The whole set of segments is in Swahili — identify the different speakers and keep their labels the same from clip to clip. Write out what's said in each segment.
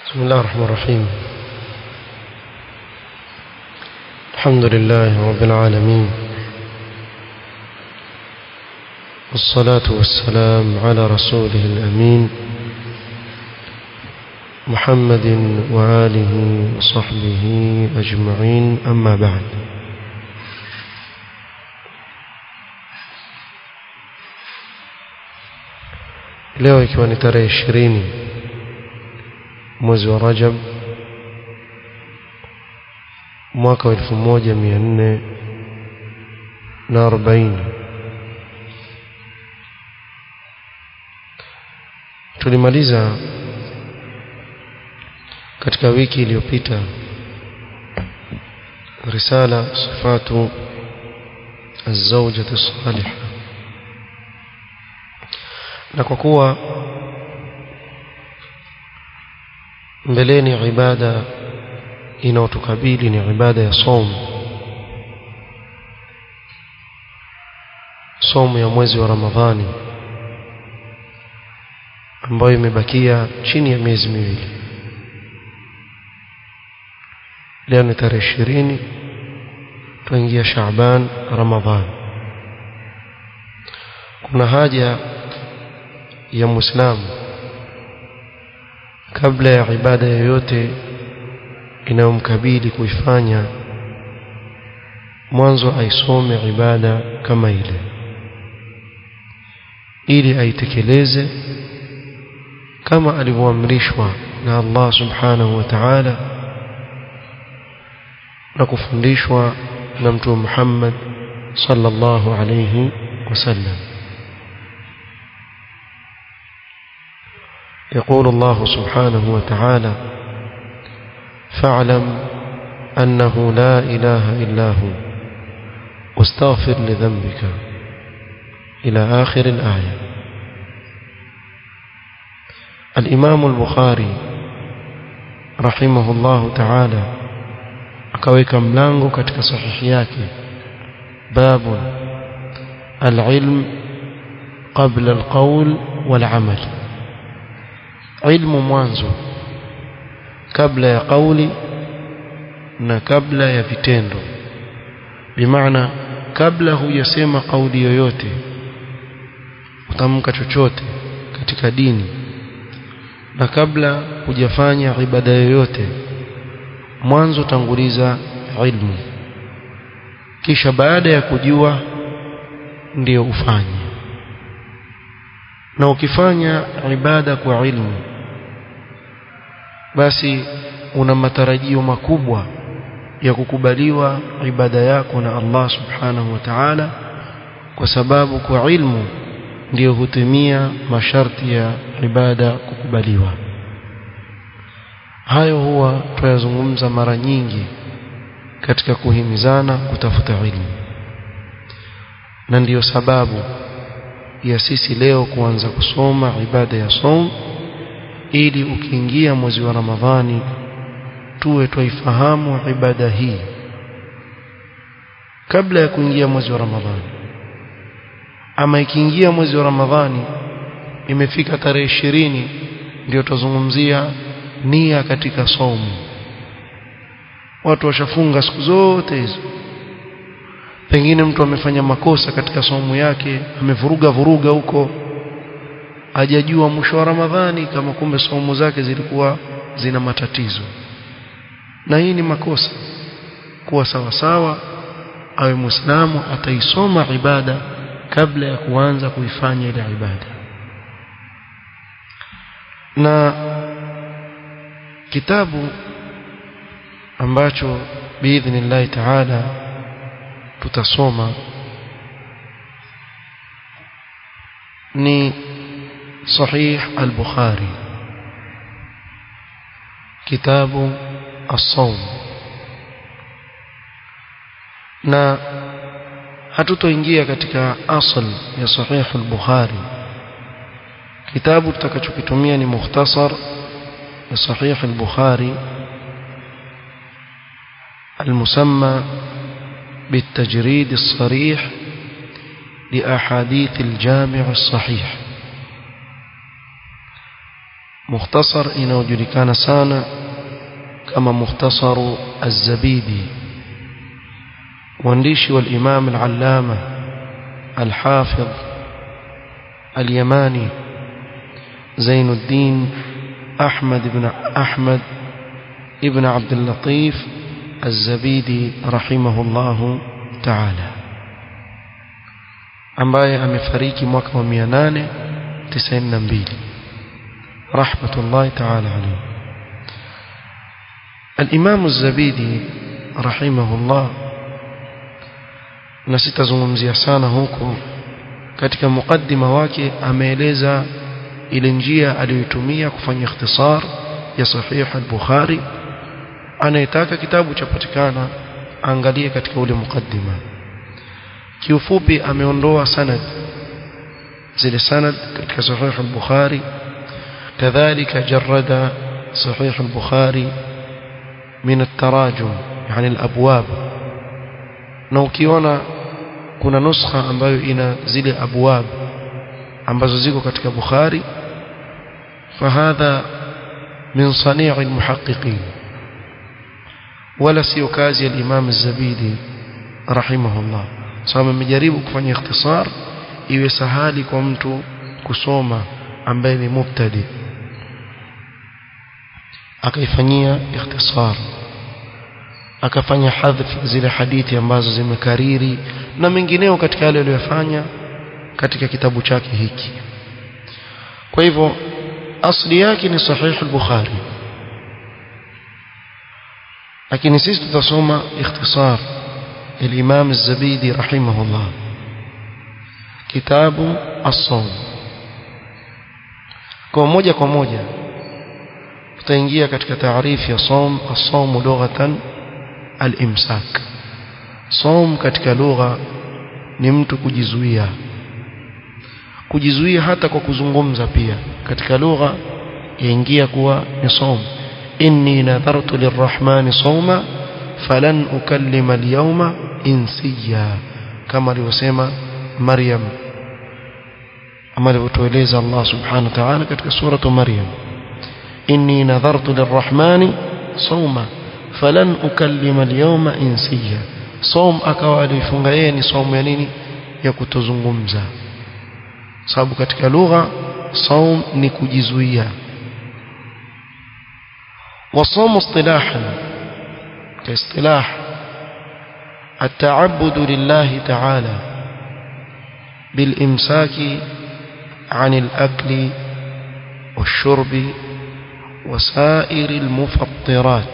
Speaker 1: بسم الله الرحمن الرحيم. الحمد لله رب العالمين، والصلاة والسلام على رسوله الأمين محمد وآله وصحبه أجمعين، أما بعد. leo ikiwa ni tarehe 20 mwezi wa Rajab mwaka wa 1440, tulimaliza katika wiki iliyopita risala sifatu az-zawjati as-salihah, na kwa kuwa mbeleni ibada inayotukabili ni ibada ya somu ya mwezi wa Ramadhani ambayo imebakia chini ya miezi miwili. Leo ni tarehe 20, tuingia Shaaban, Ramadhan. Kuna haja ya Muislamu kabla ya ibada yoyote inayomkabili kuifanya, mwanzo aisome ibada kama ile ili aitekeleze kama alivyoamrishwa na Allah subhanahu wa ta'ala na kufundishwa na Mtume Muhammad sallallahu alayhi wasallam. يقول الله سبحانه وتعالى: فاعلم أنه لا إله إلا هو واستغفر لذنبك، إلى آخر الآية. الإمام البخاري رحمه الله تعالى akaweka mlango katika sahihi yake, babu al-ilm qabla al-qawl wal-amal, ilmu mwanzo kabla ya kauli na kabla ya vitendo. Bimaana kabla hujasema kauli yoyote, utamka chochote katika dini, na kabla hujafanya ibada yoyote, mwanzo tanguliza ilmu, kisha baada ya kujua ndio ufanye. Na ukifanya ibada kwa ilmu, basi una matarajio makubwa ya kukubaliwa ibada yako na Allah subhanahu wa ta'ala, kwa sababu kwa ilmu ndio hutimia masharti ya ibada kukubaliwa. Hayo huwa tunayazungumza mara nyingi katika kuhimizana kutafuta ilmu, na ndiyo sababu ya sisi leo kuanza kusoma ibada ya saum, ili ukiingia mwezi wa Ramadhani tuwe tuifahamu ibada hii kabla ya kuingia mwezi wa Ramadhani. Ama ikiingia mwezi wa Ramadhani, imefika tarehe 20, ndio tuzungumzia nia katika saumu. Watu washafunga siku zote hizo, pengine mtu amefanya makosa katika saumu yake, amevuruga huko, hajajua mwisho wa Ramadhani kama kumbe saumu zake zilikuwa zina matatizo. Na hii ni makosa. Kuwa sawa awe Muislamu ataisoma ibada kabla ya kuanza kuifanya ile ibada. Na kitabu ambacho biidhnillah ta'ala tutasoma ni Sahih al-Bukhari, kitabu as-sawm. Na hatutoingia katika asl ya Sahih al-Bukhari. Kitabu tutakachokitumia ni mukhtasar ya Sahih al-Bukhari المسمى بالتجريد الصريح لأحاديث الجامع الصحيح. mukhtasar inayojulikana sana kama mukhtasaru az-Zabidi, mwandishi wa al-Imam al-Allama al-Hafidh al-Yamani Zainuddin Ahmad ibn Abd al-Latif az-Zabidi rahimahullahu ta'ala, ambaye amefariki mwaka wa 892 rahmatullahi ta'ala alayhi. Al-Imam az-Zabidi rahimahullah, na sitazungumzia sana huko, katika mukaddima wake ameeleza ile njia aliyotumia kufanya ikhtisar ya Sahih al-Bukhari. Anayetaka kitabu chapatikana angalie katika ule mukaddima. Kiufupi ameondoa sanad, zile sanad katika Sahih al-Bukhari, kadhalika jarrada Sahih al-Bukhari min at-tarajum, yani al-abwab. Na ukiona kuna nuskha ambayo ina zile abwab ambazo ziko katika Bukhari, fahadha min sani' al-muhaqqiqin, wala sio kazi ya Imam az-Zabidi rahimahullah. Sababu amejaribu kufanya ikhtisar iwe sahali kwa mtu kusoma ambaye ni mubtadi, akaifanyia ikhtisar, akafanya hadhf zile hadithi ambazo zimekariri na mengineo katika yale aliyofanya katika kitabu chake hiki. Kwa hivyo asli yake ni Sahih al-Bukhari, lakini sisi tutasoma ikhtisar الإمام الزبيدي رحمه الله كتاب الصوم. kwa moja tutaingia katika taarifu ya saum. As-sawm lughatan al-imsak. Saum katika lugha ni mtu kujizuia hata kwa kuzungumza pia katika lugha yaingia kuwa ni saum. inni nadhartu lirrahmani sawma falan ukallima al-yawma insiya, kama alivyosema Maryam, kama alivyotueleza Allah subhanahu wa ta'ala katika suratu Maryam, inni nadhartu lirrahmani sawma falan ukallima al-yawma insiya. Saum akawa alifunga yeye ni saumu ya nini? Ya kutozungumza, sababu katika lugha saum ni kujizuia. wa saum istilahan, كاصطلاح التعبد لله تعالى بالإمساك عن الأكل والشرب وسائر المفطرات.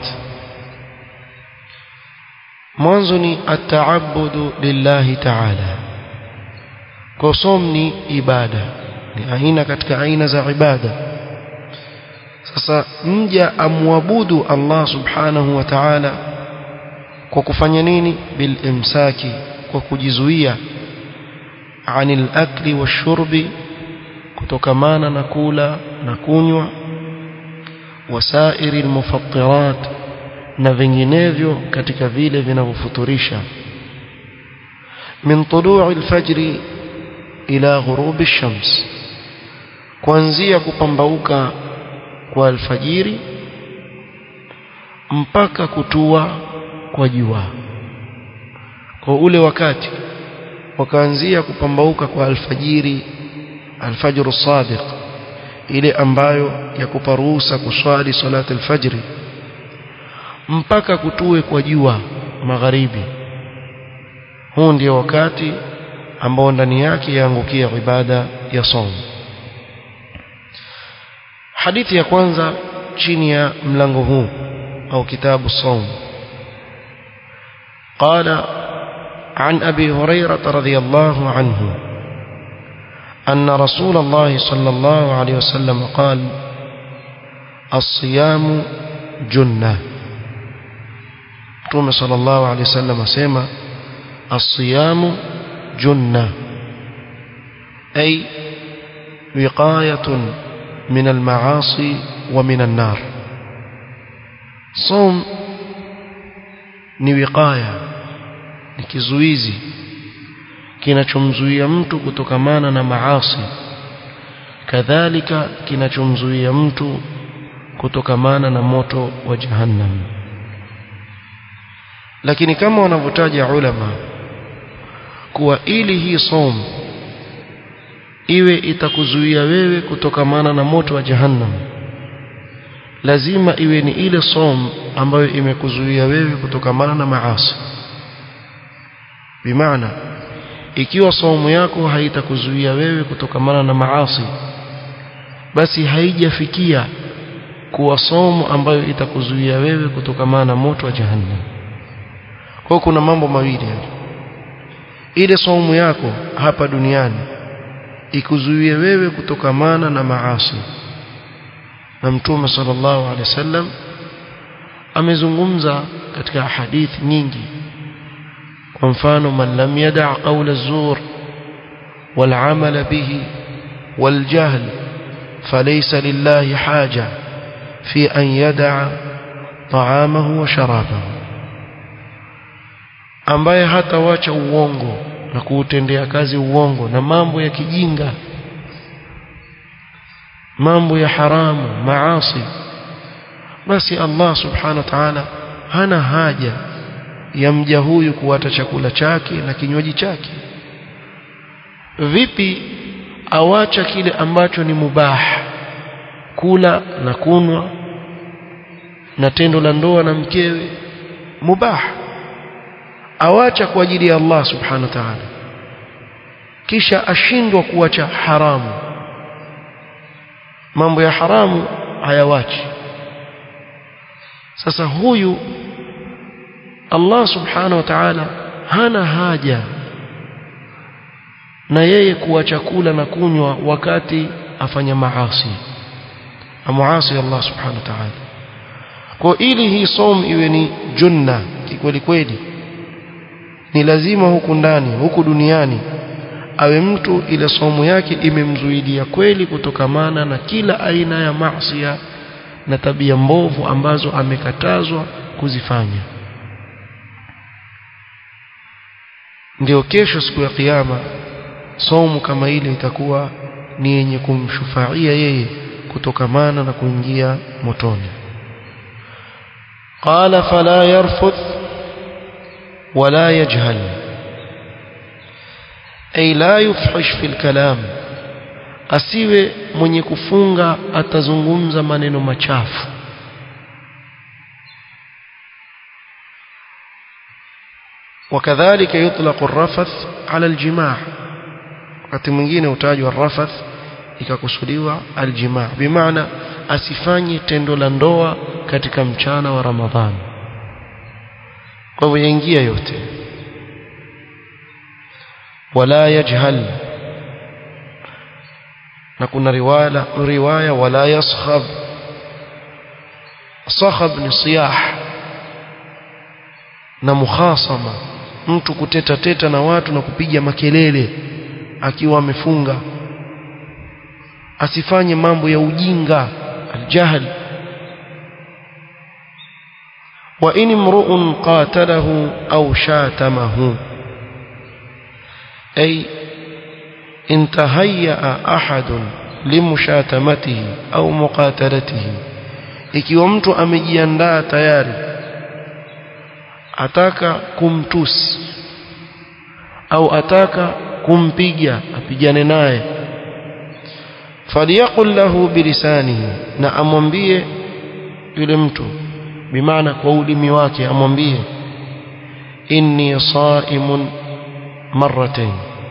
Speaker 1: منظني التعبد لله تعالى كصومني إبادة لأهين كتك عين ذا عبادة. sasa mja amwabudu Allah subhanahu wa ta'ala kwa kufanya nini? Bil imsaki, kwa kujizuia, anil akli washurbi, kutokamana na kula na kunywa, wasairi almufattirat, na vinginevyo katika vile vinavyofuturisha, min tulu'i alfajri ila ghurubi ash-shams, kuanzia kupambauka kwa alfajiri mpaka kutua kwa jua. Kwa ule wakati wakaanzia kupambauka kwa alfajiri, alfajr as-sadiq, ile ambayo yakupa ruhusa kuswali salat alfajri, mpaka kutue kwa jua magharibi. Huu ndio wakati ambao ndani yake yaangukia ibada ya saum. Hadithi ya kwanza chini ya mlango huu au kitabu saum. قال عن أبي هريرة رضي الله عنه أن رسول الله صلى الله عليه وسلم قال الصيام جنة. رسول صلى الله عليه وسلم سيما الصيام جنة، أي وقاية من المعاصي ومن النار. صوم ni wiqaya, ni kizuizi kinachomzuia mtu kutokamana na maasi, kadhalika kinachomzuia mtu kutokamana na moto wa jahannam. Lakini kama wanavyotaja ulama kuwa ili hii saum iwe itakuzuia wewe kutokamana na moto wa jahannam, lazima iwe ni ile saum ambayo imekuzuia wewe kutokamana na maasi. Bimaana ikiwa saumu yako haitakuzuia wewe kutokamana na maasi, basi haijafikia kuwa saumu ambayo itakuzuia wewe kutokamana na moto wa jahannam. Kwa kuna mambo mawili hapa. Ile saumu yako hapa duniani ikuzuie wewe kutokamana na maasi, na Mtume sallallahu alaihi wasallam amezungumza katika hadithi nyingi. Kwa mfano, man lam yada' qawla az-zur wal 'amala bihi wal jahl falaysa lillahi haja fi an yada'a ta'amahu wa sharabahu, ambaye hatawacha uongo na kuutendea kazi uongo na mambo ya kijinga, mambo ya haramu, maasi, basi Allah subhanahu wa ta'ala hana haja ya mja huyu kuacha chakula chake na kinywaji chake. Vipi awacha kile ambacho ni mubah, kula na kunwa na tendo la ndoa na mkewe, mubah, awacha kwa ajili ya Allah subhanahu wa ta'ala, kisha ashindwa kuacha haramu? Mambo ya haramu hayawachi. Sasa huyu Allah subhanahu wa ta'ala hana haja na yeye kuacha kula na kunywa wakati afanya maasi, amuasi Allah subhanahu wa ta'ala. Kwa ili hii saum iwe ni junna kikweli kweli, ni lazima huku ndani, huku duniani, awe mtu ile saumu yake imemzuidia kweli kutokamana na kila aina ya maasi na tabia mbovu ambazo amekatazwa kuzifanya. Ndio kesho siku ya kiyama saumu kama ile itakuwa ni yenye kumshufaia yeye kutokamana na kuingia motoni. Qala fala yarfuth wala yajhal, ay la yufhish fil kalam, asiwe mwenye kufunga atazungumza maneno machafu. وكذلك يطلق الرفث على الجماع، wakati mwingine utajwa rafath ikakusudiwa aljimaa, bimaana asifanye tendo la ndoa katika mchana wa Ramadhani. Kwa hivyo yaingia yote. Wala yajhal, na kuna riwaya wala yaskhab. Sakhab ni siyah na mukhasama, mtu kuteta teta na watu na kupiga makelele akiwa amefunga. Asifanye mambo ya ujinga, aljahl. Wa in imru'un qatalahu aw shatamahu, ay intahayya ahadun limushatamatihi au muqatalatihi, ikiwa mtu amejiandaa tayari ataka kumtusi au ataka kumpiga apigane naye, faliyaqul lahu bilisanihi, na amwambie yule mtu, bimaana kwa ulimi wake amwambie, inni saimun marratayn,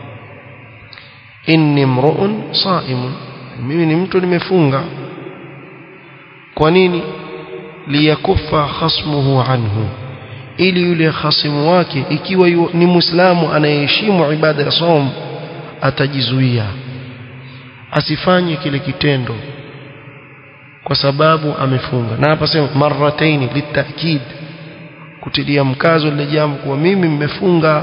Speaker 1: inni imru'un saimun, mimi ni mtu nimefunga. Kwa nini? Liyakuffa khasmuhu anhu, ili yule khasimu wake ikiwa ni Muislamu anayeheshimu ibada ya saum atajizuia asifanye kile kitendo kwa sababu amefunga. Na hapa sema marrataini litakid, kutilia mkazo lile jambo kwa mimi nimefunga.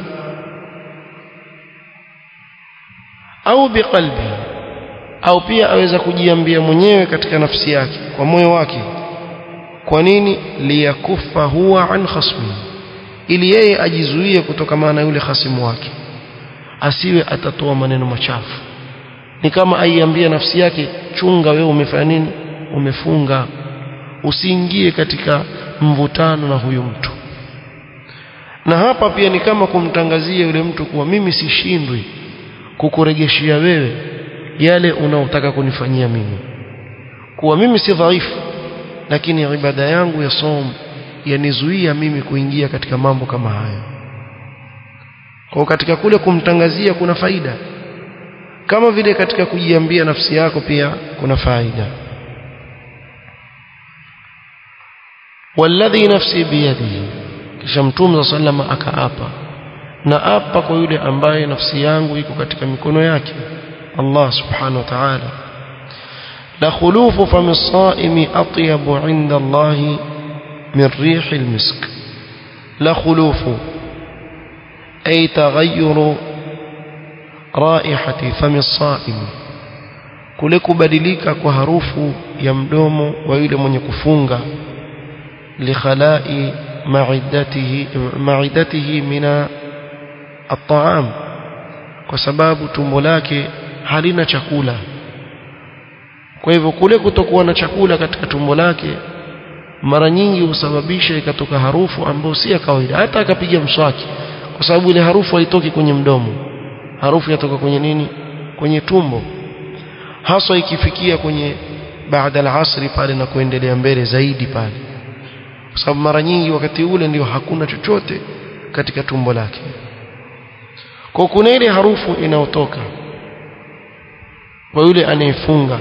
Speaker 1: Au biqalbi, au pia aweza kujiambia mwenyewe katika nafsi yake, kwa moyo wake. Kwa nini? Liyakufa huwa an khasmi, ili yeye ajizuie kutokamana na yule khasimu wake, asiwe atatoa maneno machafu ni kama aiambia nafsi yake, chunga wewe umefanya nini, umefunga, usiingie katika mvutano na huyu mtu. Na hapa pia ni kama kumtangazia yule mtu kuwa mimi sishindwi kukuregeshia wewe yale unaotaka kunifanyia mimi, kuwa mimi si dhaifu, lakini ibada yangu ya som yanizuia mimi kuingia katika mambo kama haya. Kwa katika kule kumtangazia kuna faida, kama vile katika kujiambia nafsi yako pia kuna faida. Walladhi nafsi biyadihi, kisha Mtume sallama akaapa, na apa kwa yule ambaye nafsi yangu iko katika mikono yake, Allah subhanahu wa ta'ala, la khulufu fami as-sa'imi atyabu 'inda Allah min rih al-misk. La khulufu ay taghayyuru raihati fami as-sa'im, kule kubadilika kwa harufu ya mdomo wa yule mwenye kufunga, li khala'i ma'idatihi min at-ta'am, kwa sababu tumbo lake halina chakula. Kwa hivyo kule kutokuwa na chakula katika tumbo lake mara nyingi husababisha ikatoka harufu ambayo si ya kawaida, hata akapiga mswaki, kwa sababu ile harufu haitoki kwenye mdomo, harufu yatoka kwenye nini, kwenye tumbo, hasa ikifikia kwenye baada al-asri pale na kuendelea mbele zaidi pale, kwa sababu mara nyingi wakati ule ndio hakuna chochote katika tumbo lake. Kwa kuna ile harufu inayotoka kwa yule anayefunga,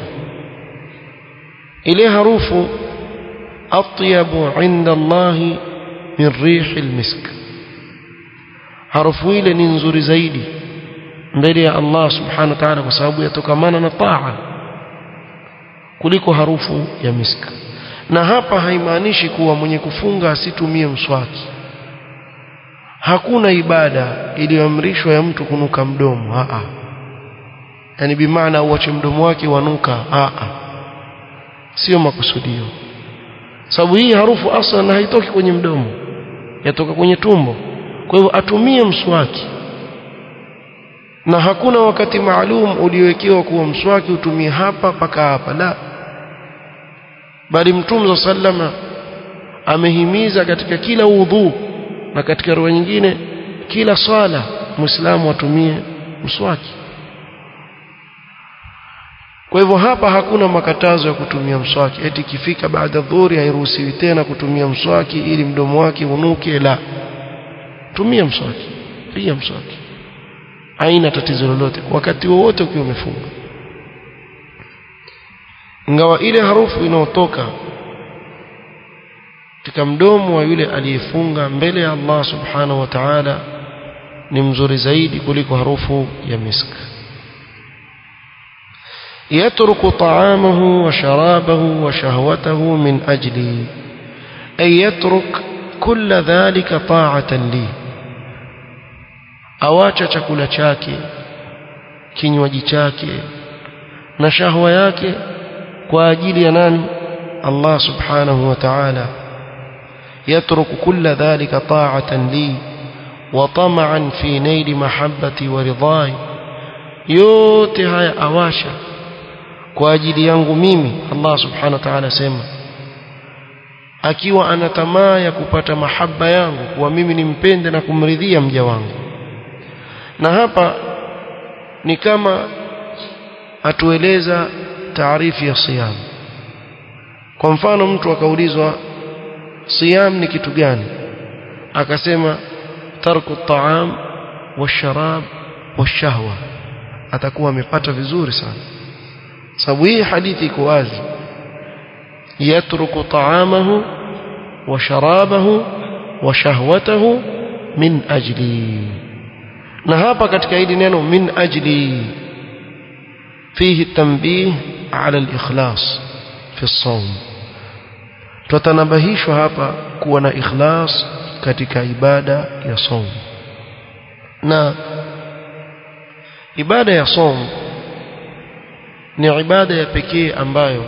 Speaker 1: ile harufu atyabu 'inda Allah min rih al-misk, harufu ile ni nzuri zaidi mbele ya Allah subhanahu wa ta'ala, kwa sababu yatokamana na taa kuliko harufu ya misk. Na hapa haimaanishi kuwa mwenye kufunga asitumie mswaki. Hakuna ibada iliyoamrishwa ya mtu kunuka mdomo, yani bimaana uache mdomo wake wanuka, sio makusudio, sababu hii harufu aslan haitoki kwenye mdomo, yatoka kwenye tumbo. Kwa hivyo atumie mswaki, na hakuna wakati maalum uliowekewa kuwa mswaki utumie hapa paka hapa, la, bali Mtume sallama amehimiza katika kila udhu, na katika riwaya nyingine kila swala muislamu atumie mswaki. Kwa hivyo hapa hakuna makatazo ya kutumia mswaki, eti kifika baada dhuhuri hairuhusiwi tena kutumia mswaki ili mdomo wake unuke, la, tumia mswaki, piga mswaki, haina tatizo lolote wakati wowote ukiwa umefunga. Ingawa ile harufu inayotoka katika mdomo wa yule aliyefunga mbele ya Allah subhanahu wa ta'ala ni mzuri zaidi kuliko harufu ya misk. Yatruku ta'amahu wa sharabahu wa shahwatahu min ajli, ay yatruk kulla dhalika ta'atan li, awacha chakula chake, kinywaji chake na shahwa yake kwa ajili ya nani? Allah subhanahu wa ta'ala. Yatruku kulla dhalika ta'atan li wa tama'an fi naili mahabbati wa ridai, yote haya awasha kwa ajili yangu mimi. Allah subhanahu wa ta'ala sema akiwa ana tamaa ya kupata mahaba yangu, kwa mimi nimpende na kumridhia mja wangu. Na hapa ni kama atueleza taarifu ya siyam. Kwa mfano mtu akaulizwa siyam ni kitu gani, akasema tarku at-ta'am wash-sharab wash-shahwa, atakuwa amepata vizuri sana, sababu hii hadithi iko wazi, yatruku ta'amahu wa sharabahu wa shahwatahu min ajli. Na hapa katika hili neno min ajli fihi tanbih ala al-ikhlas fi as-sawm, tutanabahishwa hapa kuwa na ikhlas katika ibada ya saum. Na ibada ya saum ni ibada ya pekee ambayo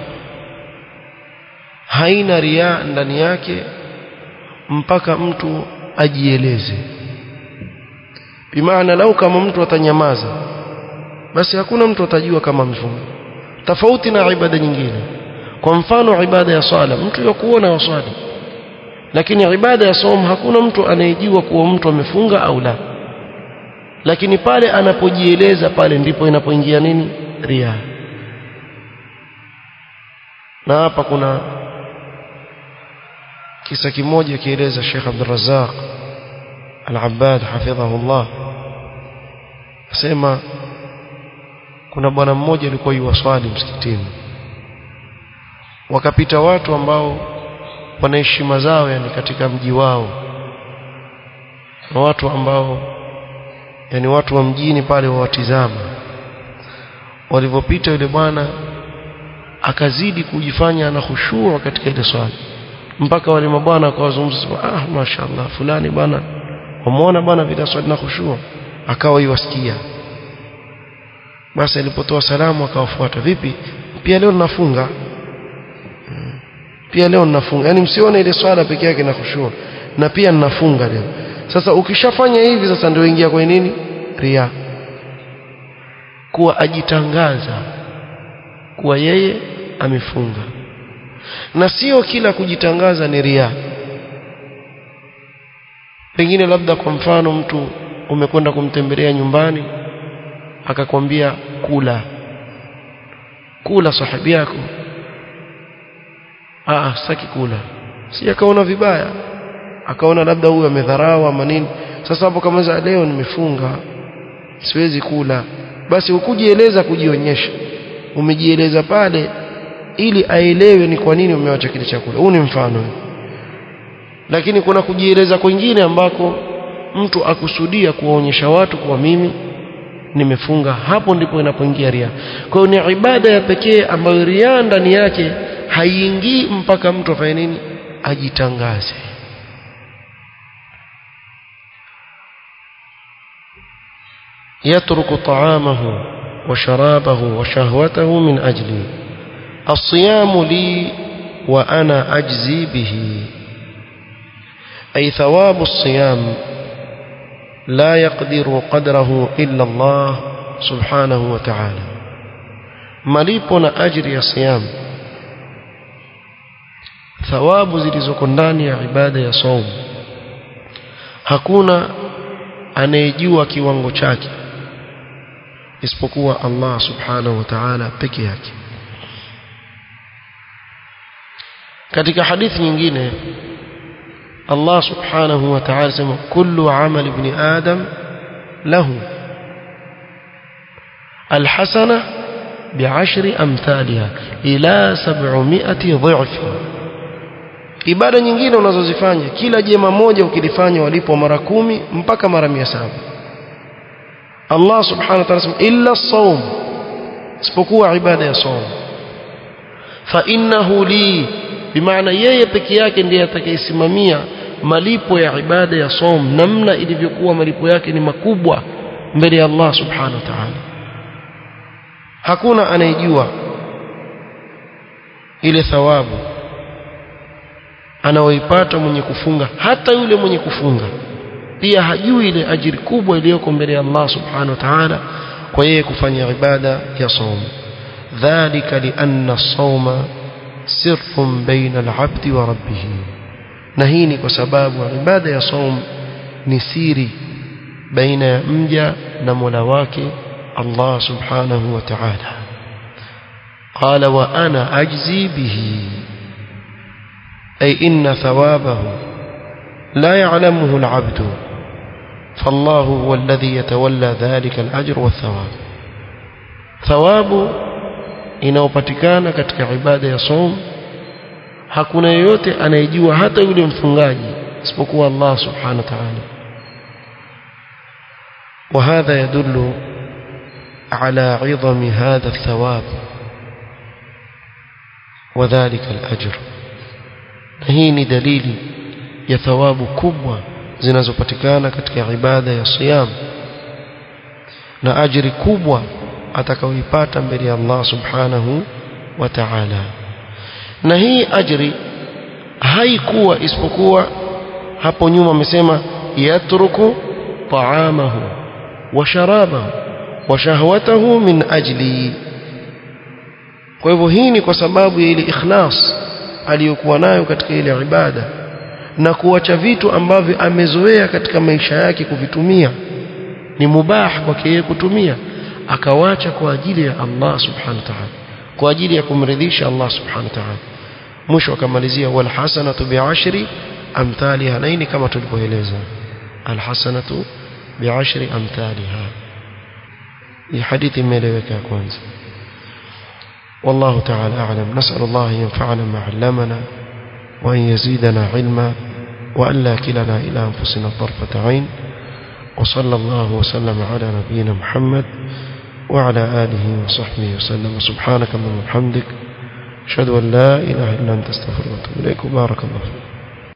Speaker 1: haina riya ndani yake mpaka mtu ajieleze. Bimaana lau kama mtu atanyamaza basi hakuna mtu atajua kama amefunga. Tofauti na ibada nyingine, kwa mfano ibada ya swala, mtu yakuona waswali, lakini ibada ya saum hakuna mtu anayejua kuwa mtu amefunga au la. Lakini pale anapojieleza, pale ndipo inapoingia nini? Riya. Na hapa kuna kisa kimoja kieleza Sheikh Abdul Razzaq Al-Abbad hafidhahullah, asema kuna bwana mmoja alikuwa yuwaswali msikitini, wakapita watu ambao wana heshima zao, yani katika mji wao, na watu ambao yani watu wa mjini pale wawatizama. Walipopita yule bwana akazidi kujifanya ana khushuu katika ile swali, mpaka wale mabwana akawazungumza, mashaallah fulani bwana, wamuona bwana vile swali na khushuu, akawa yuwasikia. Basi alipotoa salamu akawafuata, vipi pia leo ninafunga? Pia leo ninafunga. Yani msione ile swala peke yake na khushuu, na pia ninafunga leo. Sasa ukishafanya hivi, sasa ndio ingia kwa nini? Riya. Kuwa ajitangaza kuwa yeye amefunga. Na sio kila kujitangaza ni riya. Pengine labda kwa mfano mtu umekwenda kumtembelea nyumbani, akakwambia kula sahibi yako, saki kula, si akaona vibaya, akaona labda huyu amedharau ama nini. Sasa hapo kama za leo nimefunga siwezi kula, basi ukujieleza, kujionyesha, umejieleza pale ili aelewe ni kwa nini umeacha kile chakula. Huu ni mfano. Lakini kuna kujieleza kwingine ambako mtu akusudia kuwaonyesha watu kwa mimi nimefunga, hapo ndipo inapoingia riya. Kwa hiyo ni ibada ya pekee ambayo riya ndani yake haiingii mpaka mtu afanye nini? Ajitangaze. يترك طعامه وشرابه وشهوته من أجلي الصيام لي وأنا أجزي به، أي ثواب الصيام لا يقدر قدره إلا الله سبحانه وتعالى. مليبنا أجر يا صيام، ثواب zilizoko ndani ya ibada ya saum hakuna anayejua kiwango chake isipokuwa Allah subhanahu wa ta'ala peke yake. Katika hadithi nyingine Allah subhanahu wa ta'ala sema kullu amal ibn adam lahu alhasana bi'ashri amthaliha ila 700 dha'f. Ibada nyingine unazozifanya, kila jema moja ukilifanya walipo mara 10 mpaka mara 700. Allah subhanahu wa ta'ala sema illa as-sawm, isipokuwa ibada ya saum, fa innahu li, bimaana yeye peke yake ndiye atakayesimamia malipo ya ibada ya saum, namna ilivyokuwa malipo yake ni makubwa mbele ya Allah subhanahu wa ta'ala. Hakuna anayejua ile thawabu anaoipata mwenye kufunga, hata yule mwenye kufunga pia hajui ile ajiri kubwa iliyoko mbele ya Allah subhanahu wa ta'ala kwa yeye kufanya ibada ya saum. Dhalika lianna as-sawma sirrun baina al-'abdi wa rabbih, na hii ni kwa sababu ibada ya saum ni siri baina ya mja na Mola wake Allah subhanahu wa ta'ala. Qala wa ana ajzi bihi, أي إن ثوابه لا يعلمه العبد، فالله هو الذي يتولى ذلك الأجر والثواب. ثواب inayopatikana katika ibada ya saum hakuna yeyote anayejua, hata yule mfungaji, isipokuwa Allah subhanahu wa ta'ala. وهذا يدل على عظم هذا الثواب وذلك الأجر. Hii ni dalili ya thawabu kubwa zinazopatikana katika ibada ya siyam na ajiri kubwa atakayoipata mbele ya Allah subhanahu wa ta'ala. Na hii ajiri haikuwa isipokuwa hapo nyuma amesema yatruku ta'amahu wa sharabahu wa shahwatahu min ajli. Kwa hivyo hii ni kwa sababu ya ile ikhlas aliyokuwa nayo katika ile ibada na kuacha vitu ambavyo amezoea katika maisha yake kuvitumia, ni mubah kwake yeye kutumia, akawacha kwa ajili ya Allah subhanahu wa ta'ala, kwa ajili ya kumridhisha Allah subhanahu wa ta'ala. Mwisho akamalizia wal hasanatu bi'ashri amthaliha, na hii kama tulivyoeleza, al hasanatu bi'ashri amthaliha. Hii hadithi imeeleweka kwanza. والله تعالى أعلم. نسأل الله أن ينفعنا ما علمنا وأن يزيدنا علما وأن لا كلنا إلى أنفسنا طرفة عين. وصلى الله وسلم على نبينا محمد وعلى آله وصحبه وسلم. سبحانك اللهم وبحمدك أشهد أن لا إله إلا أنت أستغفرك وأتوب إليك. بارك الله فيك.